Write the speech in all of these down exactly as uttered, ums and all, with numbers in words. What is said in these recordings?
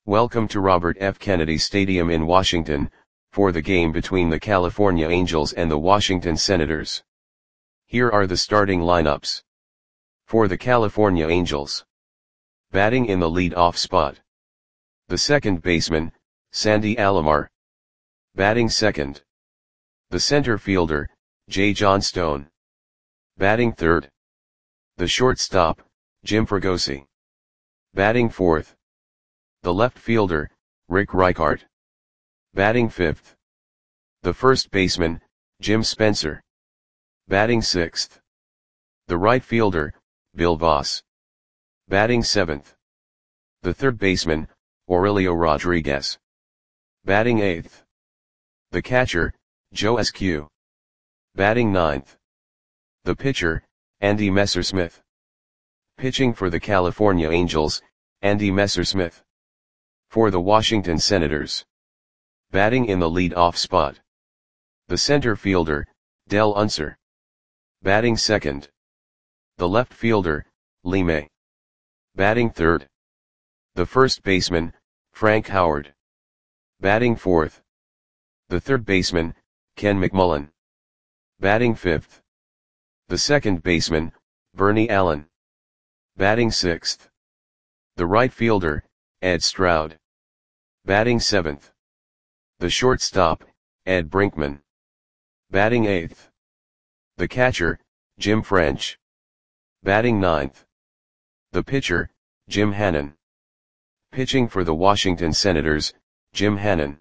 Welcome to Robert F. Kennedy Stadium in Washington, for the game between the California Angels and the Washington Senators. Here are the starting lineups. For the California Angels. Batting in the lead-off spot. The second baseman, Sandy Alomar. Batting second. The center fielder, Jay Johnstone. Batting third. The shortstop, Jim Fregosi. Batting fourth. The left fielder, Rick Reichart. Batting fifth. The first baseman, Jim Spencer. Batting sixth. The right fielder, Bill Voss. Batting seventh. The third baseman, Aurelio Rodriguez. Batting eighth. The catcher, Joe Eskew. Batting ninth. The pitcher, Andy Messersmith. Pitching for the California Angels, Andy Messersmith. For the Washington Senators. Batting in the lead-off spot. The center fielder, Del Unser. Batting second. The left fielder, Lee May. Batting third. The first baseman, Frank Howard. Batting fourth. The third baseman, Ken McMullen. Batting fifth. The second baseman, Bernie Allen. Batting sixth. The right fielder, Ed Stroud. Batting seventh. The shortstop, Ed Brinkman. Batting eighth. The catcher, Jim French. Batting ninth. The pitcher, Jim Hannon. Pitching for the Washington Senators, Jim Hannon.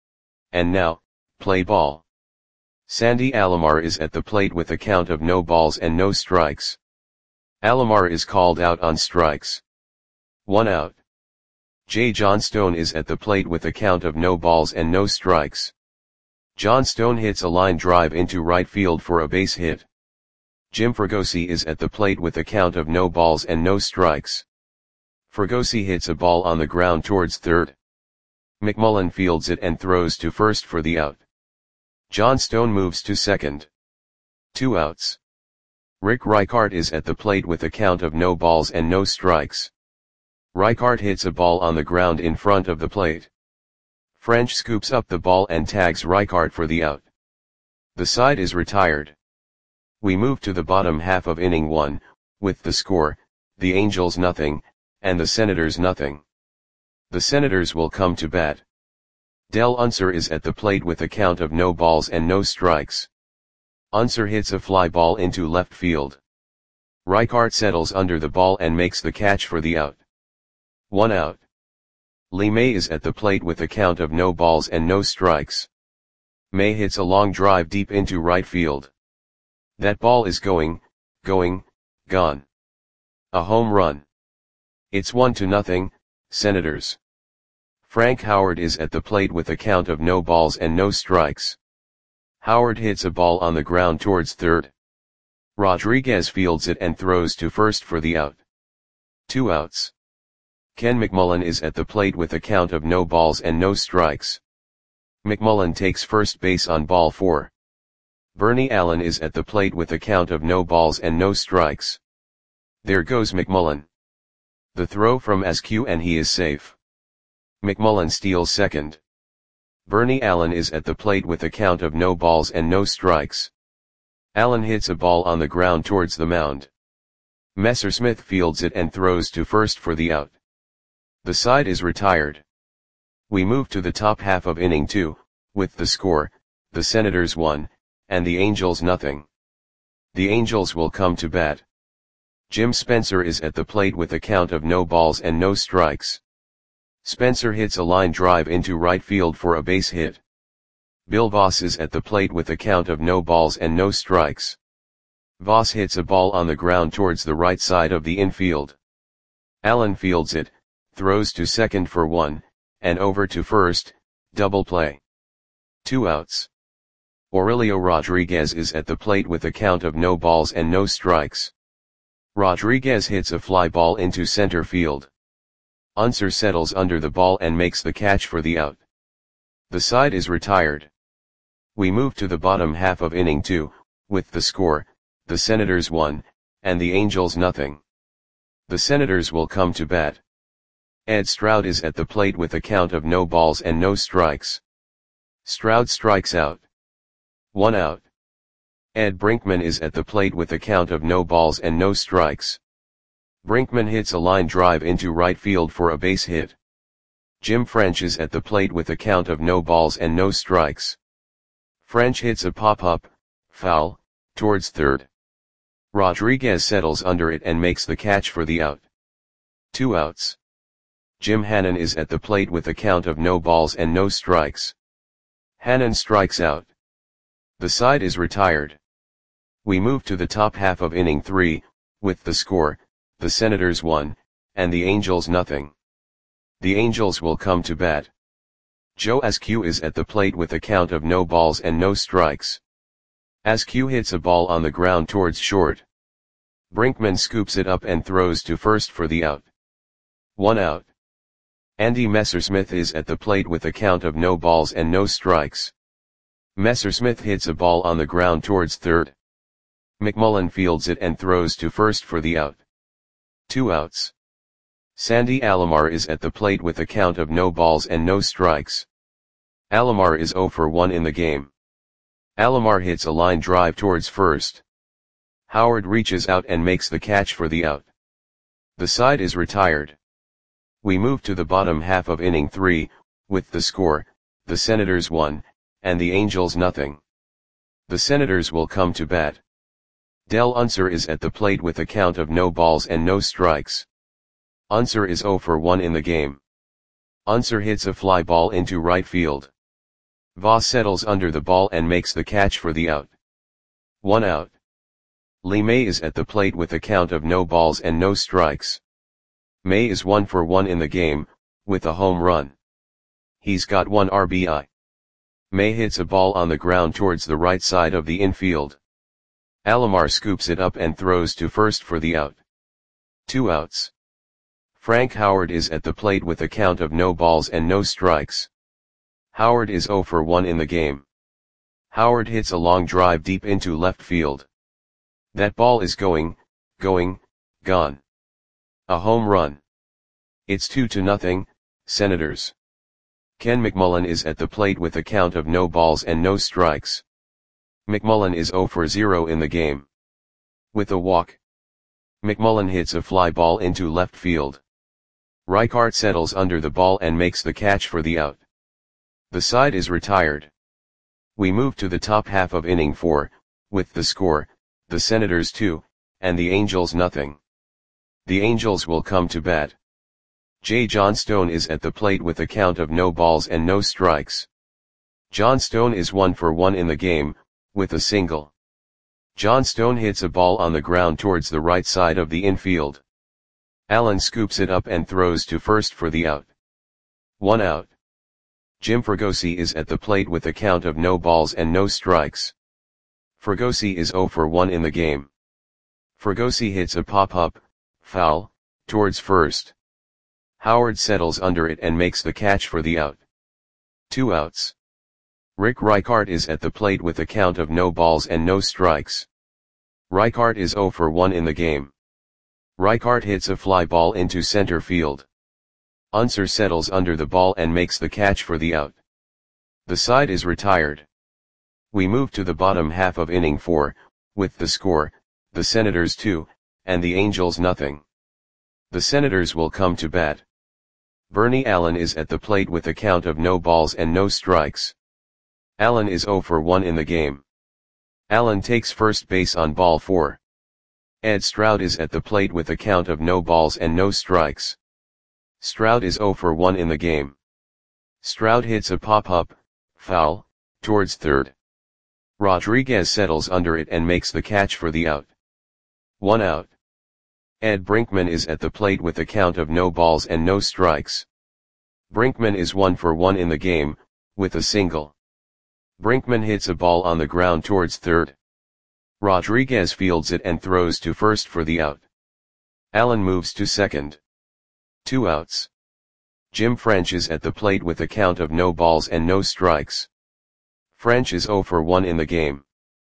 And now, play ball. Sandy Alomar is at the plate with a count of no balls and no strikes. Alomar is called out on strikes. One out. Jay Johnstone is at the plate with a count of no balls and no strikes. Johnstone hits a line drive into right field for a base hit. Jim Fregosi is at the plate with a count of no balls and no strikes. Fregosi hits a ball on the ground towards third. McMullen fields it and throws to first for the out. Johnstone moves to second. Two outs. Rick Reichart is at the plate with a count of no balls and no strikes. Reichart hits a ball on the ground in front of the plate. French scoops up the ball and tags Reichart for the out. The side is retired. We move to the bottom half of inning one, with the score, the Angels nothing, and the Senators nothing. The Senators will come to bat. Del Unser is at the plate with a count of no balls and no strikes. Unser hits a fly ball into left field. Reichart settles under the ball and makes the catch for the out. One out. Lee May is at the plate with a count of no balls and no strikes. May hits a long drive deep into right field. That ball is going, going, gone. A home run. It's one to nothing, Senators. Frank Howard is at the plate with a count of no balls and no strikes. Howard hits a ball on the ground towards third. Rodriguez fields it and throws to first for the out. Two outs. Ken McMullen is at the plate with a count of no balls and no strikes. McMullen takes first base on ball four. Bernie Allen is at the plate with a count of no balls and no strikes. There goes McMullen. The throw from Askew and he is safe. McMullen steals second. Bernie Allen is at the plate with a count of no balls and no strikes. Allen hits a ball on the ground towards the mound. Messersmith fields it and throws to first for the out. The side is retired. We move to the top half of inning two, with the score, the Senators one, and the Angels nothing. The Angels will come to bat. Jim Spencer is at the plate with a count of no balls and no strikes. Spencer hits a line drive into right field for a base hit. Bill Voss is at the plate with a count of no balls and no strikes. Voss hits a ball on the ground towards the right side of the infield. Allen fields it, throws to second for one, and over to first, double play. Two outs. Aurelio Rodriguez is at the plate with a count of no balls and no strikes. Rodriguez hits a fly ball into center field. Unser settles under the ball and makes the catch for the out. The side is retired. We move to the bottom half of inning two, with the score, the Senators one, and the Angels nothing. The Senators will come to bat. Ed Stroud is at the plate with a count of no balls and no strikes. Stroud strikes out. One out. Ed Brinkman is at the plate with a count of no balls and no strikes. Brinkman hits a line drive into right field for a base hit. Jim French is at the plate with a count of no balls and no strikes. French hits a pop-up, foul, towards third. Rodriguez settles under it and makes the catch for the out. Two outs. Jim Hannon is at the plate with a count of no balls and no strikes. Hannon strikes out. The side is retired. We move to the top half of inning three, with the score, the Senators one, and the Angels nothing. The Angels will come to bat. Joe Askew is at the plate with a count of no balls and no strikes. Askew hits a ball on the ground towards short. Brinkman scoops it up and throws to first for the out. One out. Andy Messersmith is at the plate with a count of no balls and no strikes. Messersmith hits a ball on the ground towards third. McMullen fields it and throws to first for the out. Two outs. Sandy Alomar is at the plate with a count of no balls and no strikes. Alomar is oh for one in the game. Alomar hits a line drive towards first. Howard reaches out and makes the catch for the out. The side is retired. We move to the bottom half of inning three, with the score, the Senators one, and the Angels nothing. The Senators will come to bat. Del Unser is at the plate with a count of no balls and no strikes. Unser is oh for one in the game. Unser hits a fly ball into right field. Voss settles under the ball and makes the catch for the out. One out. Lee May is at the plate with a count of no balls and no strikes. May is one for one in the game, with a home run. He's got one R B I. May hits a ball on the ground towards the right side of the infield. Alomar scoops it up and throws to first for the out. Two outs. Frank Howard is at the plate with a count of no balls and no strikes. Howard is oh for one in the game. Howard hits a long drive deep into left field. That ball is going, going, gone. A home run. It's two to nothing, Senators. Ken McMullen is at the plate with a count of no balls and no strikes. McMullen is oh for zero in the game. With a walk. McMullen hits a fly ball into left field. Reichart settles under the ball and makes the catch for the out. The side is retired. We move to the top half of inning four, with the score, the Senators two, and the Angels nothing. The Angels will come to bat. J. Johnstone is at the plate with a count of no balls and no strikes. Johnstone is one for one in the game, with a single. Johnstone hits a ball on the ground towards the right side of the infield. Allen scoops it up and throws to first for the out. One out. Jim Fregosi is at the plate with a count of no balls and no strikes. Fregosi is oh for one in the game. Fregosi hits a pop-up, foul, towards first. Howard settles under it and makes the catch for the out. Two outs. Rick Reichart is at the plate with a count of no balls and no strikes. Reichart is oh for one in the game. Reichart hits a fly ball into center field. Unser settles under the ball and makes the catch for the out. The side is retired. We move to the bottom half of inning four, with the score, the Senators two, and the Angels nothing. The Senators will come to bat. Bernie Allen is at the plate with a count of no balls and no strikes. Allen is oh for one in the game. Allen takes first base on ball four. Ed Stroud is at the plate with a count of no balls and no strikes. Stroud is oh for one in the game. Stroud hits a pop-up, foul, towards third. Rodriguez settles under it and makes the catch for the out. One out. Ed Brinkman is at the plate with a count of no balls and no strikes. Brinkman is one for one in the game, with a single. Brinkman hits a ball on the ground towards third. Rodriguez fields it and throws to first for the out. Allen moves to second. Two outs. Jim French is at the plate with a count of no balls and no strikes. French is oh for one in the game.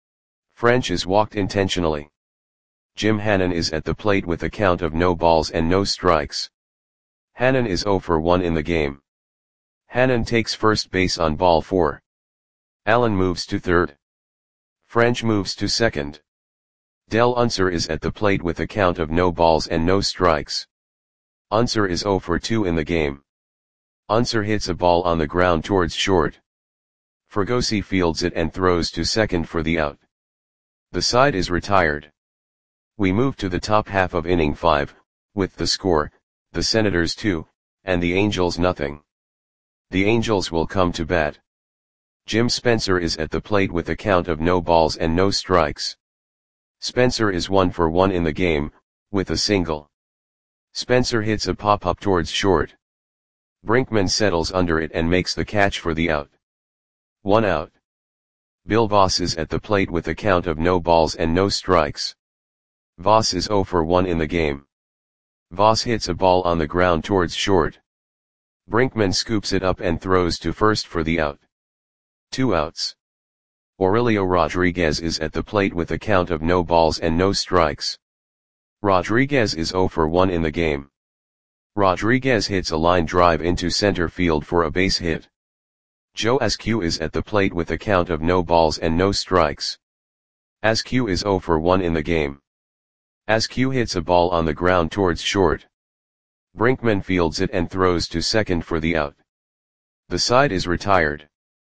French is walked intentionally. Jim Hannon is at the plate with a count of no balls and no strikes. Hannon is zero for one in the game. Hannon takes first base on ball four. Allen moves to third. French moves to second. Del Unser is at the plate with a count of no balls and no strikes. Unser is zero for two in the game. Unser hits a ball on the ground towards short. Fregosi fields it and throws to second for the out. The side is retired. We move to the top half of inning five, with the score, the Senators two, and the Angels nothing. The Angels will come to bat. Jim Spencer is at the plate with a count of no balls and no strikes. Spencer is one for one in the game, with a single. Spencer hits a pop-up towards short. Brinkman settles under it and makes the catch for the out. One out. Bill Voss is at the plate with a count of no balls and no strikes. Voss is zero for one in the game. Voss hits a ball on the ground towards short. Brinkman scoops it up and throws to first for the out. Two outs. Aurelio Rodriguez is at the plate with a count of no balls and no strikes. Rodriguez is zero for one in the game. Rodriguez hits a line drive into center field for a base hit. Joe Askew is at the plate with a count of no balls and no strikes. Askew is zero for one in the game. Askew hits a ball on the ground towards short. Brinkman fields it and throws to second for the out. The side is retired.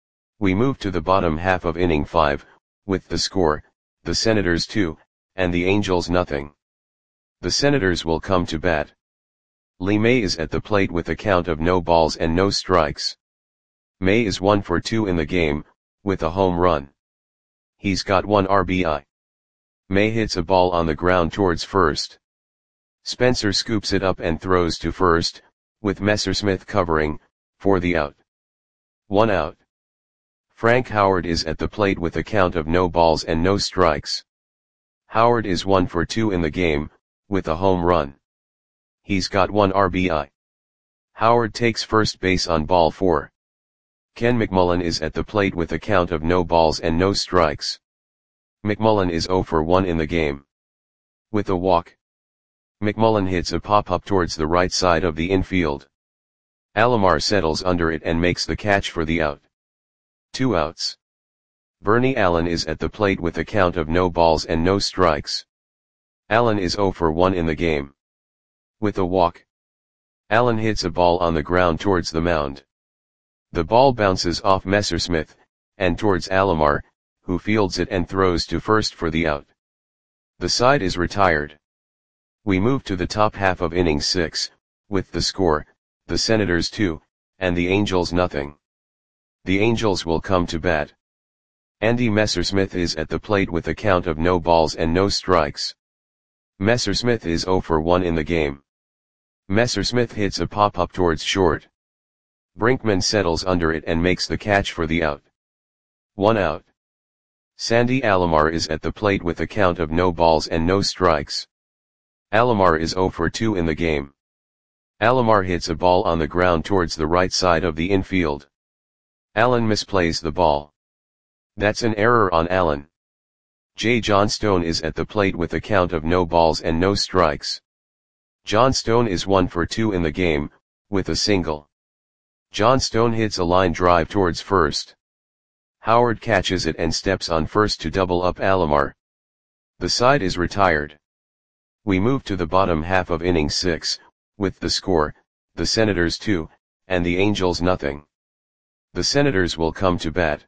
We move to the bottom half of inning five, with the score, the Senators two, and the Angels nothing. The Senators will come to bat. Lee May is at the plate with a count of no balls and no strikes. May is one for two in the game, with a home run. He's got one R B I. May hits a ball on the ground towards first. Spencer scoops it up and throws to first, with Messersmith covering, for the out. One out. Frank Howard is at the plate with a count of no balls and no strikes. Howard is one for two in the game, with a home run. He's got one R B I. Howard takes first base on ball four. Ken McMullen is at the plate with a count of no balls and no strikes. McMullen is zero for one in the game. With a walk. McMullen hits a pop-up towards the right side of the infield. Alomar settles under it and makes the catch for the out. Two outs. Bernie Allen is at the plate with a count of no balls and no strikes. Allen is zero for one in the game. With a walk. Allen hits a ball on the ground towards the mound. The ball bounces off Messersmith, and towards Alomar, who fields it and throws to first for the out. The side is retired. We move to the top half of inning six, with the score, the Senators two, and the Angels nothing. The Angels will come to bat. Andy Messersmith is at the plate with a count of no balls and no strikes. Messersmith is zero for one in the game. Messersmith hits a pop-up towards short. Brinkman settles under it and makes the catch for the out. One out. Sandy Alomar is at the plate with a count of no balls and no strikes. Alomar is zero for two in the game. Alomar hits a ball on the ground towards the right side of the infield. Allen misplays the ball. That's an error on Allen. Jay Johnstone is at the plate with a count of no balls and no strikes. Johnstone is one for two in the game, with a single. Johnstone hits a line drive towards first. Howard catches it and steps on first to double up Alomar. The side is retired. We move to the bottom half of inning six, with the score, the Senators two, and the Angels nothing. The Senators will come to bat.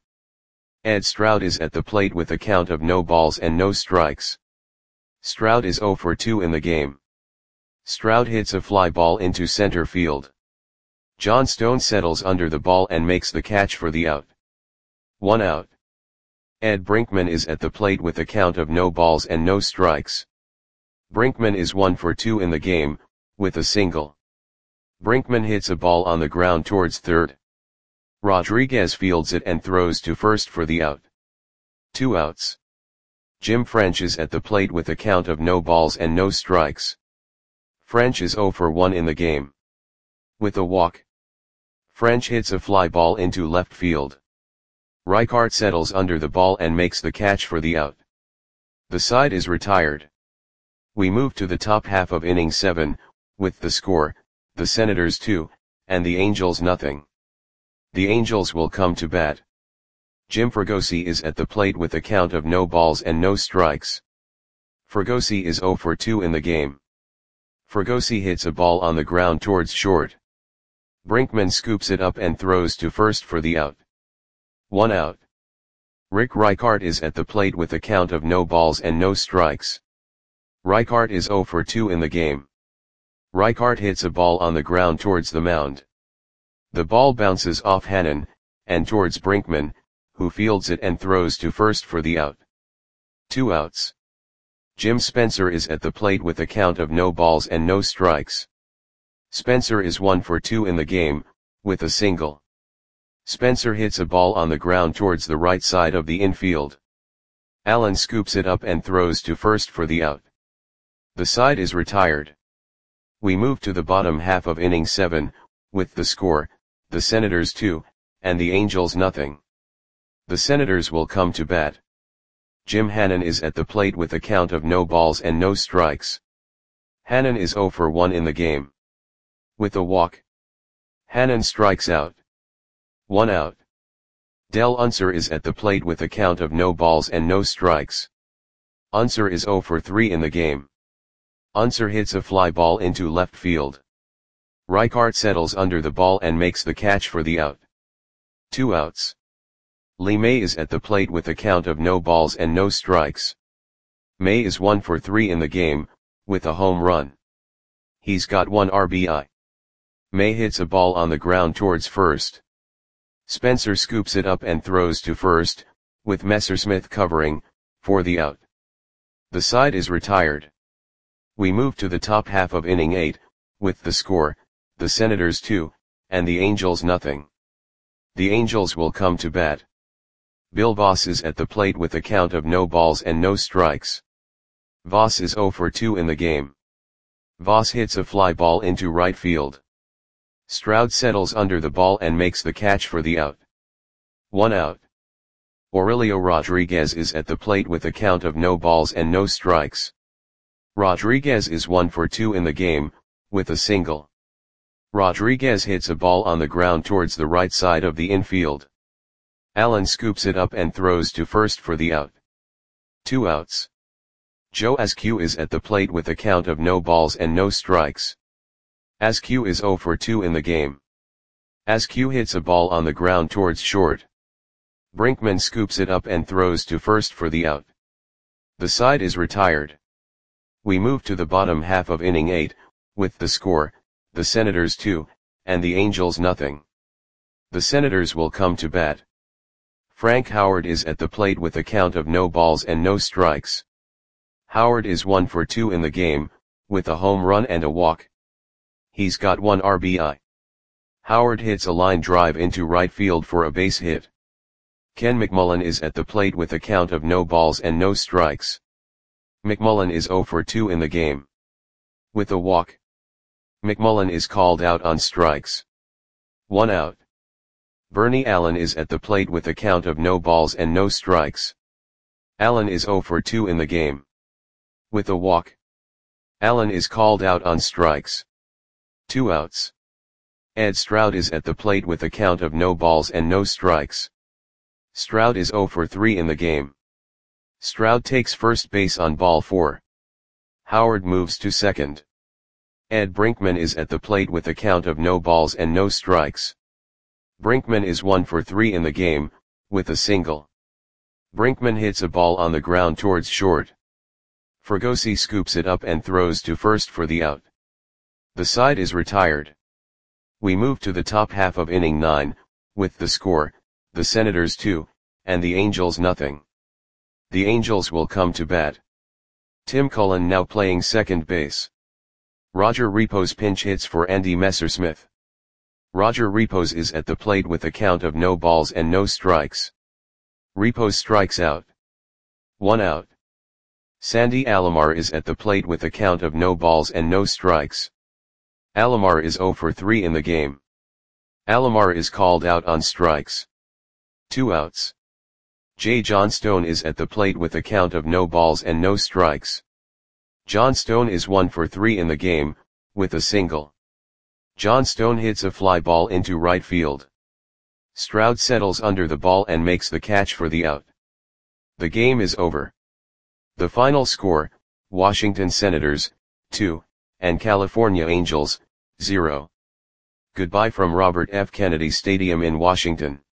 Ed Stroud is at the plate with a count of no balls and no strikes. Stroud is zero for two in the game. Stroud hits a fly ball into center field. Johnstone settles under the ball and makes the catch for the out. One out. Ed Brinkman is at the plate with a count of no balls and no strikes. Brinkman is one for two in the game, with a single. Brinkman hits a ball on the ground towards third. Rodriguez fields it and throws to first for the out. Two outs. Jim French is at the plate with a count of no balls and no strikes. French is zero for one in the game. With a walk. French hits a fly ball into left field. Reichart settles under the ball and makes the catch for the out. The side is retired. We move to the top half of inning seven, with the score, the Senators two, and the Angels nothing. The Angels will come to bat. Jim Fregosi is at the plate with a count of no balls and no strikes. Fregosi is zero for two in the game. Fregosi hits a ball on the ground towards short. Brinkman scoops it up and throws to first for the out. One out. Rick Reichart is at the plate with a count of no balls and no strikes. Reichart is zero for two in the game. Reichart hits a ball on the ground towards the mound. The ball bounces off Hannon, and towards Brinkman, who fields it and throws to first for the out. Two outs. Jim Spencer is at the plate with a count of no balls and no strikes. Spencer is one for two in the game, with a single. Spencer hits a ball on the ground towards the right side of the infield. Allen scoops it up and throws to first for the out. The side is retired. We move to the bottom half of inning seven, with the score, the Senators two, and the Angels nothing. The Senators will come to bat. Jim Hannon is at the plate with a count of no balls and no strikes. Hannon is zero for one in the game. With a walk, Hannon strikes out. One out. Del Unser is at the plate with a count of no balls and no strikes. Unser is zero for three in the game. Unser hits a fly ball into left field. Reichart settles under the ball and makes the catch for the out. Two outs. Lee May is at the plate with a count of no balls and no strikes. May is one for three in the game, with a home run. He's got one R B I. May hits a ball on the ground towards first. Spencer scoops it up and throws to first, with Messersmith covering, for the out. The side is retired. We move to the top half of inning eight, with the score, the Senators two, and the Angels nothing. The Angels will come to bat. Bill Voss is at the plate with a count of no balls and no strikes. Voss is zero for two in the game. Voss hits a fly ball into right field. Stroud settles under the ball and makes the catch for the out. One out. Aurelio Rodriguez is at the plate with a count of no balls and no strikes. Rodriguez is one for two in the game, with a single. Rodriguez hits a ball on the ground towards the right side of the infield. Allen scoops it up and throws to first for the out. Two outs. Joe Askew is at the plate with a count of no balls and no strikes. Askew is zero for two in the game. Askew hits a ball on the ground towards short. Brinkman scoops it up and throws to first for the out. The side is retired. We move to the bottom half of inning eight, with the score, the Senators two, and the Angels nothing. The Senators will come to bat. Frank Howard is at the plate with a count of no balls and no strikes. Howard is one for two in the game, with a home run and a walk. He's got one R B I. Howard hits a line drive into right field for a base hit. Ken McMullen is at the plate with a count of no balls and no strikes. McMullen is zero for two in the game. With a walk, McMullen is called out on strikes. One out. Bernie Allen is at the plate with a count of no balls and no strikes. Allen is zero for two in the game. With a walk, Allen is called out on strikes. Two outs. Ed Stroud is at the plate with a count of no balls and no strikes. Stroud is zero for three in the game. Stroud takes first base on ball four. Howard moves to second. Ed Brinkman is at the plate with a count of no balls and no strikes. Brinkman is one for three in the game, with a single. Brinkman hits a ball on the ground towards short. Fregosi scoops it up and throws to first for the out. The side is retired. We move to the top half of inning nine, with the score, the Senators two, and the Angels nothing. The Angels will come to bat. Tim Cullen now playing second base. Roger Repos pinch hits for Andy Messersmith. Roger Repos is at the plate with a count of no balls and no strikes. Repos strikes out. One out. Sandy Alomar is at the plate with a count of no balls and no strikes. Alomar is zero for three in the game. Alomar is called out on strikes. Two outs. Jay Johnstone is at the plate with a count of no balls and no strikes. Johnstone is one for three in the game, with a single. John Stone hits a fly ball into right field. Stroud settles under the ball and makes the catch for the out. The game is over. The final score, Washington Senators, two, and California Angels, zero. Goodbye from Robert F. Kennedy Stadium in Washington.